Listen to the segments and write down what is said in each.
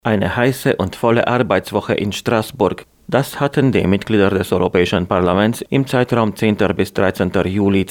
Eine heiße und volle Arbeitswoche in Straßburg. Das hatten die Mitglieder des Europäischen Parlaments im Zeitraum 10. bis 13. Juli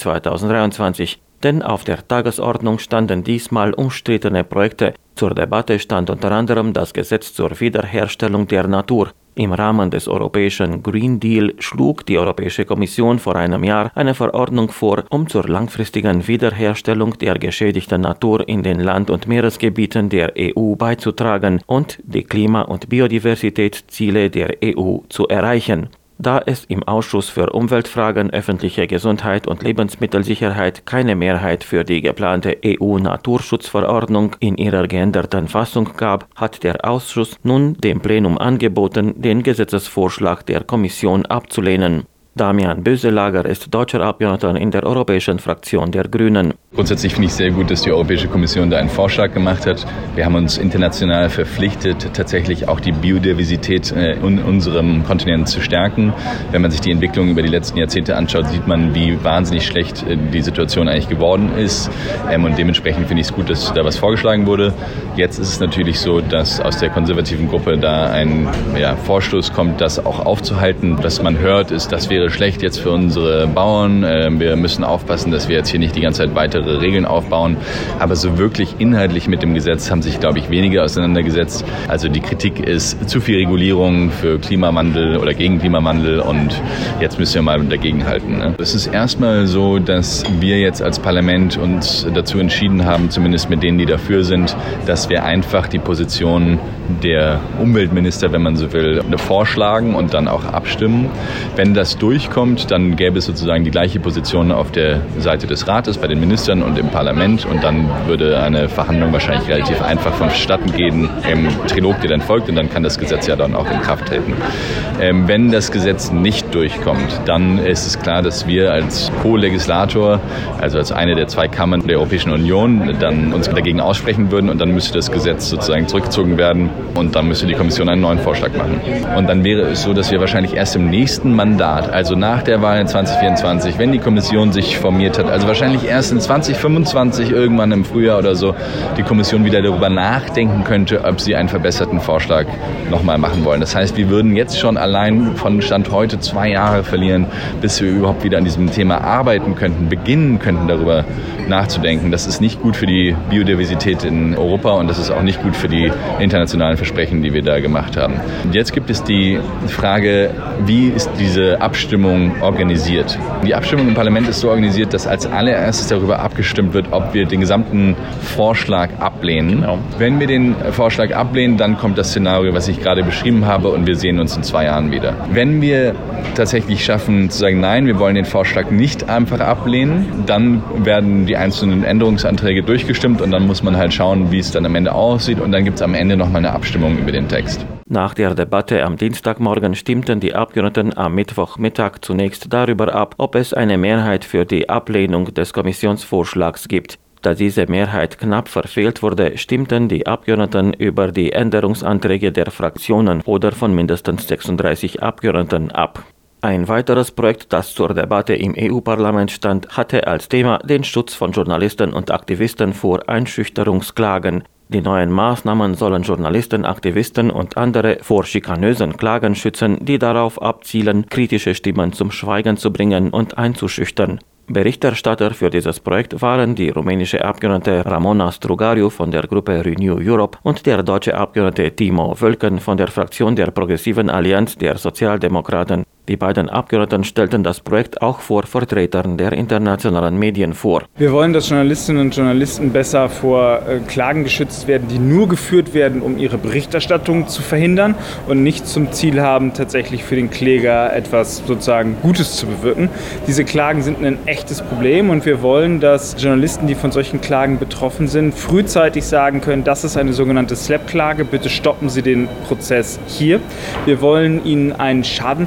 2023. Denn auf der Tagesordnung standen diesmal umstrittene Projekte. Zur Debatte stand unter anderem das Gesetz zur Wiederherstellung der Natur. Im Rahmen des europäischen Green Deal schlug die Europäische Kommission vor einem Jahr eine Verordnung vor, um zur langfristigen Wiederherstellung der geschädigten Natur in den Land- und Meeresgebieten der EU beizutragen und die Klima- und Biodiversitätsziele der EU zu erreichen. Da es im Ausschuss für Umweltfragen, öffentliche Gesundheit und Lebensmittelsicherheit keine Mehrheit für die geplante EU-Naturschutzverordnung in ihrer geänderten Fassung gab, hat der Ausschuss nun dem Plenum angeboten, den Gesetzesvorschlag der Kommission abzulehnen. Damian Böselager ist deutscher Abgeordneter in der Europäischen Fraktion der Grünen. Grundsätzlich finde ich sehr gut, dass die Europäische Kommission da einen Vorschlag gemacht hat. Wir haben uns international verpflichtet, tatsächlich auch die Biodiversität in unserem Kontinent zu stärken. Wenn man sich die Entwicklung über die letzten Jahrzehnte anschaut, sieht man, wie wahnsinnig schlecht die Situation eigentlich geworden ist. Und dementsprechend finde ich es gut, dass da was vorgeschlagen wurde. Jetzt ist es natürlich so, dass aus der konservativen Gruppe da ein Vorstoß kommt, das auch aufzuhalten. Was man hört, ist, das wäre schlecht jetzt für unsere Bauern. Wir müssen aufpassen, dass wir jetzt hier nicht die ganze Zeit weitere Regeln aufbauen. Aber so wirklich inhaltlich mit dem Gesetz haben sich, glaube ich, wenige auseinandergesetzt. Also die Kritik ist zu viel Regulierung für Klimawandel oder gegen Klimawandel und jetzt müssen wir mal dagegen halten. Es ist erstmal so, dass wir jetzt als Parlament uns dazu entschieden haben, zumindest mit denen, die dafür sind, dass wir einfach die Position der Umweltminister, wenn man so will, vorschlagen und dann auch abstimmen. Wenn das durchkommt, dann gäbe es sozusagen die gleiche Position auf der Seite des Rates, bei den Ministern und im Parlament und dann würde eine Verhandlung wahrscheinlich relativ einfach vonstatten gehen im Trilog, der dann folgt und dann kann das Gesetz ja dann auch in Kraft treten. Wenn das Gesetz nicht durchkommt, dann ist es klar, dass wir als Co-Legislator, also als eine der zwei Kammern der Europäischen Union, dann uns dagegen aussprechen würden und dann müsste das Gesetz sozusagen zurückgezogen werden und dann müsste die Kommission einen neuen Vorschlag machen. Und dann wäre es so, dass wir wahrscheinlich erst im nächsten Mandat, also nach der Wahl in 2024, wenn die Kommission sich formiert hat, also wahrscheinlich erst in 2025 irgendwann im Frühjahr oder so, die Kommission wieder darüber nachdenken könnte, ob sie einen verbesserten Vorschlag nochmal machen wollen. Das heißt, wir würden jetzt schon allein von Stand heute 2 Jahre verlieren, bis wir überhaupt wieder an diesem Thema arbeiten könnten, beginnen könnten, darüber nachzudenken. Das ist nicht gut für die Biodiversität in Europa und das ist auch nicht gut für die internationalen Versprechen, die wir da gemacht haben. Und jetzt gibt es die Frage, wie ist diese Abstimmung organisiert? Die Abstimmung im Parlament ist so organisiert, dass als allererstes darüber abgestimmt wird, ob wir den gesamten Vorschlag ablehnen. Genau. Wenn wir den Vorschlag ablehnen, dann kommt das Szenario, was ich gerade beschrieben habe und wir sehen uns in 2 Jahren wieder. Wenn wir tatsächlich schaffen zu sagen, nein, wir wollen den Vorschlag nicht einfach ablehnen, dann werden die einzelnen Änderungsanträge durchgestimmt und dann muss man halt schauen, wie es dann am Ende aussieht und dann gibt es am Ende nochmal eine Abstimmung über den Text. Nach der Debatte am Dienstagmorgen stimmten die Abgeordneten am Mittwochmittag zunächst darüber ab, ob es eine Mehrheit für die Ablehnung des Kommissionsvorschlags gibt. Da diese Mehrheit knapp verfehlt wurde, stimmten die Abgeordneten über die Änderungsanträge der Fraktionen oder von mindestens 36 Abgeordneten ab. Ein weiteres Projekt, das zur Debatte im EU-Parlament stand, hatte als Thema den Schutz von Journalisten und Aktivisten vor Einschüchterungsklagen. Die neuen Maßnahmen sollen Journalisten, Aktivisten und andere vor schikanösen Klagen schützen, die darauf abzielen, kritische Stimmen zum Schweigen zu bringen und einzuschüchtern. Berichterstatter für dieses Projekt waren die rumänische Abgeordnete Ramona Strugariu von der Gruppe Renew Europe und der deutsche Abgeordnete Timo Wölken von der Fraktion der Progressiven Allianz der Sozialdemokraten. Die beiden Abgeordneten stellten das Projekt auch vor Vertretern der internationalen Medien vor. Wir wollen, dass Journalistinnen und Journalisten besser vor Klagen geschützt werden, die nur geführt werden, um ihre Berichterstattung zu verhindern und nicht zum Ziel haben, tatsächlich für den Kläger etwas sozusagen Gutes zu bewirken. Diese Klagen sind ein echtes Problem und wir wollen, dass Journalisten, die von solchen Klagen betroffen sind, frühzeitig sagen können, das ist eine sogenannte SLAPP-Klage, bitte stoppen Sie den Prozess hier. Wir wollen ihnen einen Schadensersatz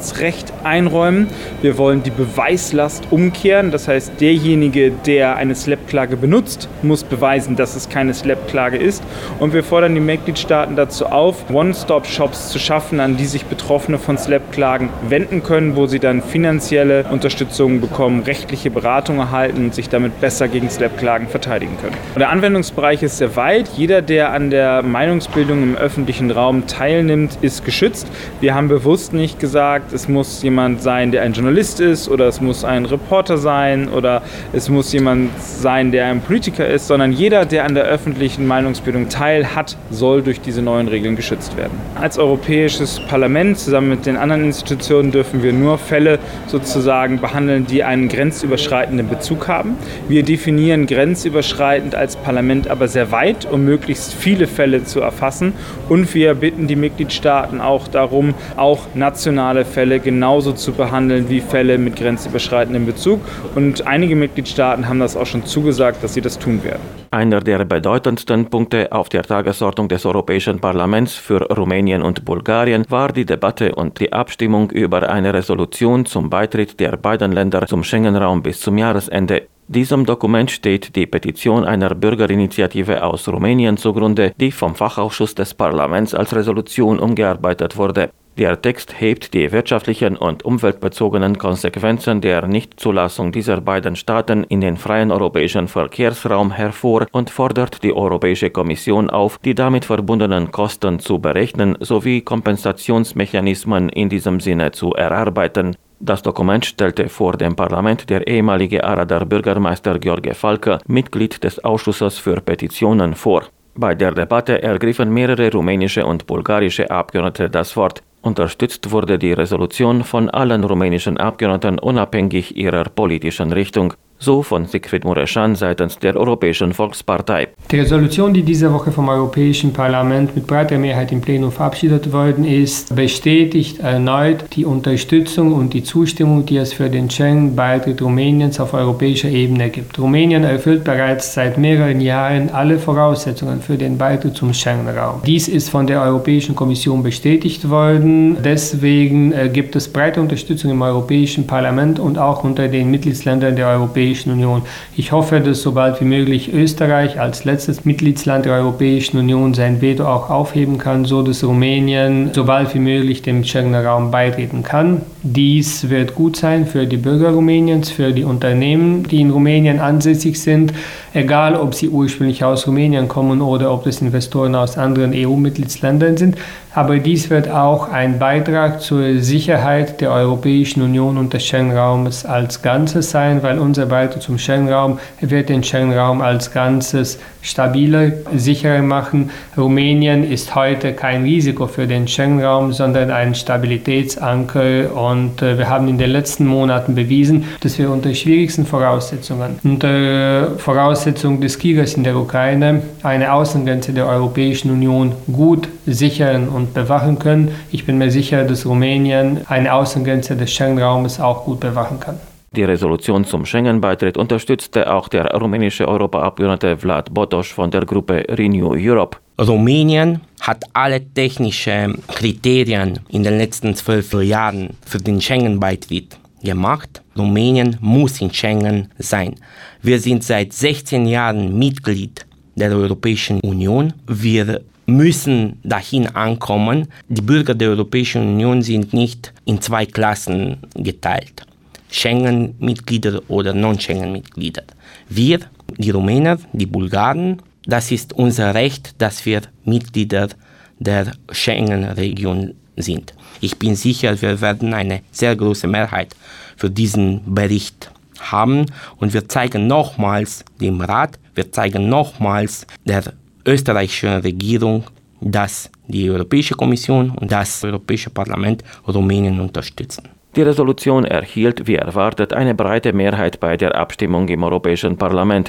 Vorratsrecht einräumen. Wir wollen die Beweislast umkehren. Das heißt, derjenige, der eine SLAPP-Klage benutzt, muss beweisen, dass es keine SLAPP-Klage ist. Und wir fordern die Mitgliedstaaten dazu auf, One-Stop-Shops zu schaffen, an die sich Betroffene von SLAPP-Klagen wenden können, wo sie dann finanzielle Unterstützung bekommen, rechtliche Beratung erhalten und sich damit besser gegen SLAPP-Klagen verteidigen können. Und der Anwendungsbereich ist sehr weit. Jeder, der an der Meinungsbildung im öffentlichen Raum teilnimmt, ist geschützt. Wir haben bewusst nicht gesagt, es muss jemand sein, der ein Journalist ist, oder es muss ein Reporter sein, oder es muss jemand sein, der ein Politiker ist, sondern jeder, der an der öffentlichen Meinungsbildung teilhat, soll durch diese neuen Regeln geschützt werden. Als Europäisches Parlament zusammen mit den anderen Institutionen dürfen wir nur Fälle sozusagen behandeln, die einen grenzüberschreitenden Bezug haben. Wir definieren grenzüberschreitend als Parlament aber sehr weit, um möglichst viele Fälle zu erfassen. Und wir bitten die Mitgliedstaaten auch darum, auch nationale Fälle genauso zu behandeln wie Fälle mit grenzüberschreitendem Bezug. Und einige Mitgliedstaaten haben das auch schon zugesagt, dass sie das tun werden. Einer der bedeutendsten Punkte auf der Tagesordnung des Europäischen Parlaments für Rumänien und Bulgarien war die Debatte und die Abstimmung über eine Resolution zum Beitritt der beiden Länder zum Schengen-Raum bis zum Jahresende. Diesem Dokument steht die Petition einer Bürgerinitiative aus Rumänien zugrunde, die vom Fachausschuss des Parlaments als Resolution umgearbeitet wurde. Der Text hebt die wirtschaftlichen und umweltbezogenen Konsequenzen der Nichtzulassung dieser beiden Staaten in den freien europäischen Verkehrsraum hervor und fordert die Europäische Kommission auf, die damit verbundenen Kosten zu berechnen sowie Kompensationsmechanismen in diesem Sinne zu erarbeiten. Das Dokument stellte vor dem Parlament der ehemalige Aradar Bürgermeister Gheorghe Falcă, Mitglied des Ausschusses für Petitionen, vor. Bei der Debatte ergriffen mehrere rumänische und bulgarische Abgeordnete das Wort. Unterstützt wurde die Resolution von allen rumänischen Abgeordneten unabhängig ihrer politischen Richtung. So von Siegfried Mureșan seitens der Europäischen Volkspartei. Die Resolution, die diese Woche vom Europäischen Parlament mit breiter Mehrheit im Plenum verabschiedet worden ist, bestätigt erneut die Unterstützung und die Zustimmung, die es für den Schengen-Beitritt Rumäniens auf europäischer Ebene gibt. Rumänien erfüllt bereits seit mehreren Jahren alle Voraussetzungen für den Beitritt zum Schengen-Raum. Dies ist von der Europäischen Kommission bestätigt worden. Deswegen gibt es breite Unterstützung im Europäischen Parlament und auch unter den Mitgliedsländern der Europäischen Union. Ich hoffe, dass sobald wie möglich Österreich als letztes Mitgliedsland der Europäischen Union sein Veto auch aufheben kann, so dass Rumänien sobald wie möglich dem Schengener Raum beitreten kann. Dies wird gut sein für die Bürger Rumäniens, für die Unternehmen, die in Rumänien ansässig sind, egal ob sie ursprünglich aus Rumänien kommen oder ob das Investoren aus anderen EU-Mitgliedsländern sind. Aber dies wird auch ein Beitrag zur Sicherheit der Europäischen Union und des Schengen-Raumes als Ganzes sein, weil unser Beitritt zum Schengen-Raum wird den Schengen-Raum als Ganzes stabiler, sicherer machen. Rumänien ist heute kein Risiko für den Schengen-Raum, sondern ein Stabilitätsanker. Und wir haben in den letzten Monaten bewiesen, dass wir unter schwierigsten Voraussetzungen, unter Voraussetzung des Krieges in der Ukraine, eine Außengrenze der Europäischen Union gut sichern und bewachen können. Ich bin mir sicher, dass Rumänien eine Außengrenze des Schengen-Raumes auch gut bewachen kann. Die Resolution zum Schengen-Beitritt unterstützte auch der rumänische Europaabgeordnete Vlad Botoș von der Gruppe Renew Europe. Rumänien hat alle technischen Kriterien in den letzten 12 Jahren für den Schengen-Beitritt gemacht. Rumänien muss in Schengen sein. Wir sind seit 16 Jahren Mitglied der Europäischen Union. Wir müssen dahin ankommen. Die Bürger der Europäischen Union sind nicht in 2 Klassen geteilt. Schengen-Mitglieder oder Non-Schengen-Mitglieder. Wir, die Rumänen, die Bulgaren, das ist unser Recht, dass wir Mitglieder der Schengen-Region sind. Ich bin sicher, wir werden eine sehr große Mehrheit für diesen Bericht haben und wir zeigen nochmals dem Rat, wir zeigen nochmals der österreichischen Regierung, dass die Europäische Kommission und das Europäische Parlament Rumänien unterstützen. Die Resolution erhielt, wie erwartet, eine breite Mehrheit bei der Abstimmung im Europäischen Parlament.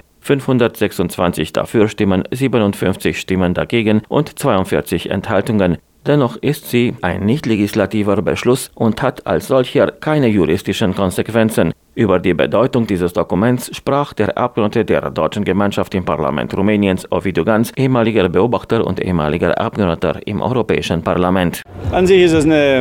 526 Dafürstimmen, 57 Stimmen dagegen und 42 Enthaltungen. Dennoch ist sie ein nicht legislativer Beschluss und hat als solcher keine juristischen Konsequenzen. Über die Bedeutung dieses Dokuments sprach der Abgeordnete der Deutschen Gemeinschaft im Parlament Rumäniens, Ovidiu Ganz, ehemaliger Beobachter und ehemaliger Abgeordneter im Europäischen Parlament. An sich ist es eine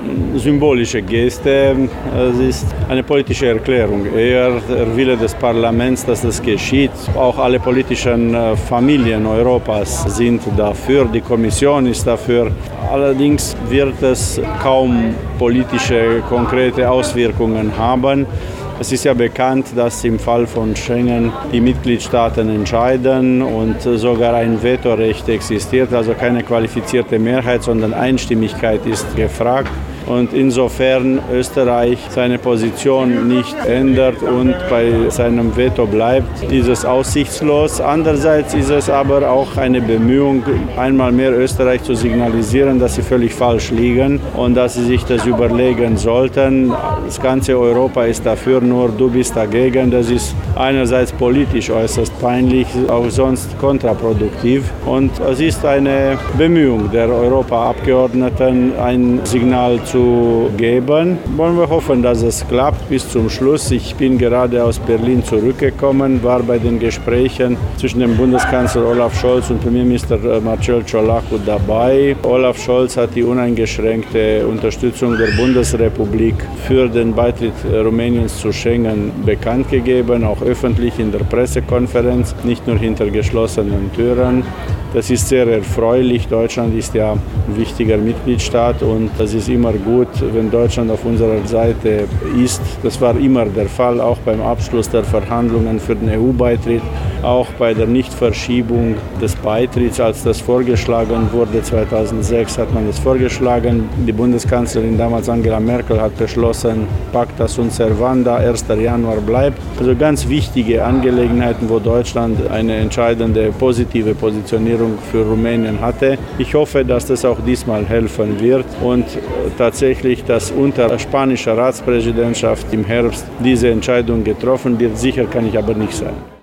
symbolische Geste. Es ist eine politische Erklärung, eher der Wille des Parlaments, dass das geschieht. Auch alle politischen Familien Europas sind dafür, die Kommission ist dafür. Allerdings wird es kaum politische, konkrete Auswirkungen haben. Es ist ja bekannt, dass im Fall von Schengen die Mitgliedstaaten entscheiden und sogar ein Vetorecht existiert, also keine qualifizierte Mehrheit, sondern Einstimmigkeit ist gefragt. Und insofern Österreich seine Position nicht ändert und bei seinem Veto bleibt, ist es aussichtslos. Andererseits ist es aber auch eine Bemühung, einmal mehr Österreich zu signalisieren, dass sie völlig falsch liegen und dass sie sich das überlegen sollten. Das ganze Europa ist dafür, nur du bist dagegen. Das ist einerseits politisch äußerst peinlich, auch sonst kontraproduktiv. Und es ist eine Bemühung der Europaabgeordneten, ein Signal zu geben. Wollen wir hoffen, dass es klappt bis zum Schluss. Ich bin gerade aus Berlin zurückgekommen, war bei den Gesprächen zwischen dem Bundeskanzler Olaf Scholz und Premierminister Marcel Ciolacu dabei. Olaf Scholz hat die uneingeschränkte Unterstützung der Bundesrepublik für den Beitritt Rumäniens zu Schengen bekannt gegeben, auch öffentlich in der Pressekonferenz, nicht nur hinter geschlossenen Türen. Das ist sehr erfreulich. Deutschland ist ja ein wichtiger Mitgliedstaat und es ist immer gut, wenn Deutschland auf unserer Seite ist. Das war immer der Fall, auch beim Abschluss der Verhandlungen für den EU-Beitritt, auch bei der Nichtverschiebung des Beitritts, als das vorgeschlagen wurde. 2006 hat man das vorgeschlagen. Die Bundeskanzlerin damals Angela Merkel hat beschlossen, Pacta sunt servanda, 1. Januar bleibt. Also ganz wichtige Angelegenheiten, wo Deutschland eine entscheidende positive Positionierung für Rumänien hatte. Ich hoffe, dass das auch diesmal helfen wird und tatsächlich, dass unter spanischer Ratspräsidentschaft im Herbst diese Entscheidung getroffen wird. Sicher kann ich aber nicht sein.